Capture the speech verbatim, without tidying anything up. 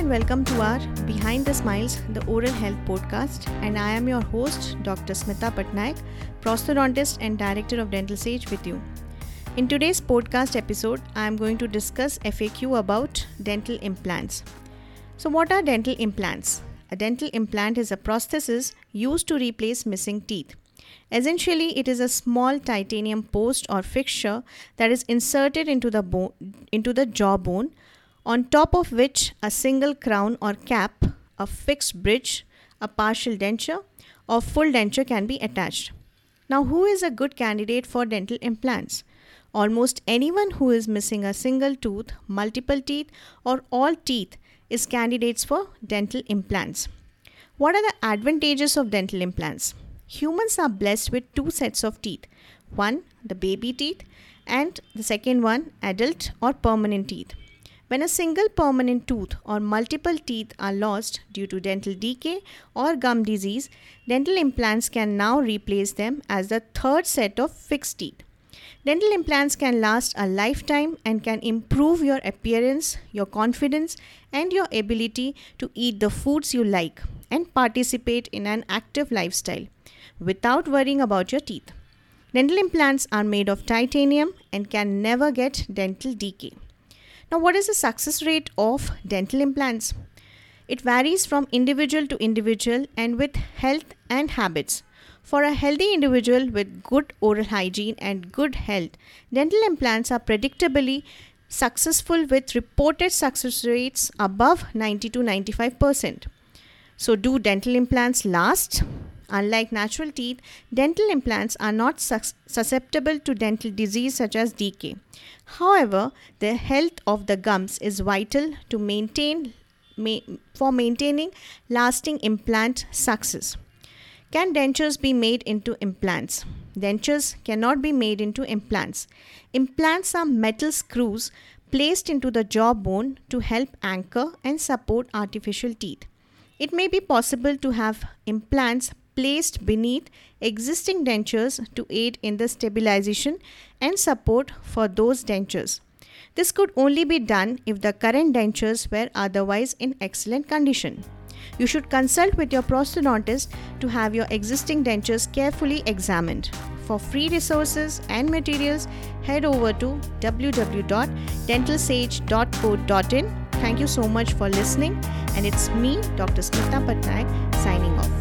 and welcome to our Behind the Smiles, the Oral Health Podcast, and I am your host, Doctor Smita Patnaik, prosthodontist and Director of Dental Sage with you. In today's podcast episode, I am going to discuss F A Q about dental implants. So what are dental implants? A dental implant is a prosthesis used to replace missing teeth. Essentially, it is a small titanium post or fixture that is inserted into the bone, into the jawbone, on top of which a single crown or cap, a fixed bridge, a partial denture, or full denture can be attached. Now, who is a good candidate for dental implants? Almost anyone who is missing a single tooth, multiple teeth, or all teeth is candidates for dental implants. What are the advantages of dental implants? Humans are blessed with two sets of teeth. One, the baby teeth, and the second one, adult or permanent teeth. When a single permanent tooth or multiple teeth are lost due to dental decay or gum disease, dental implants can now replace them as the third set of fixed teeth. Dental implants can last a lifetime and can improve your appearance, your confidence, and your ability to eat the foods you like and participate in an active lifestyle without worrying about your teeth. Dental implants are made of titanium and can never get dental decay. Now, what is the success rate of dental implants? It varies from individual to individual and with health and habits. For a healthy individual with good oral hygiene and good health, dental implants are predictably successful with reported success rates above ninety to ninety-five percent. So, do dental implants last? Unlike natural teeth, dental implants are not sus- susceptible to dental disease such as decay. However, the health of the gums is vital to maintain ma- for maintaining lasting implant success. Can dentures be made into implants? Dentures cannot be made into implants. Implants are metal screws placed into the jawbone to help anchor and support artificial teeth. It may be possible to have implants placed beneath existing dentures to aid in the stabilization and support for those dentures. This could only be done if the current dentures were otherwise in excellent condition. You should consult with your prosthodontist to have your existing dentures carefully examined. For free resources and materials, head over to w w w dot dental sage dot co dot in. Thank you so much for listening, and it's me, Doctor Smita Patnaik, signing off.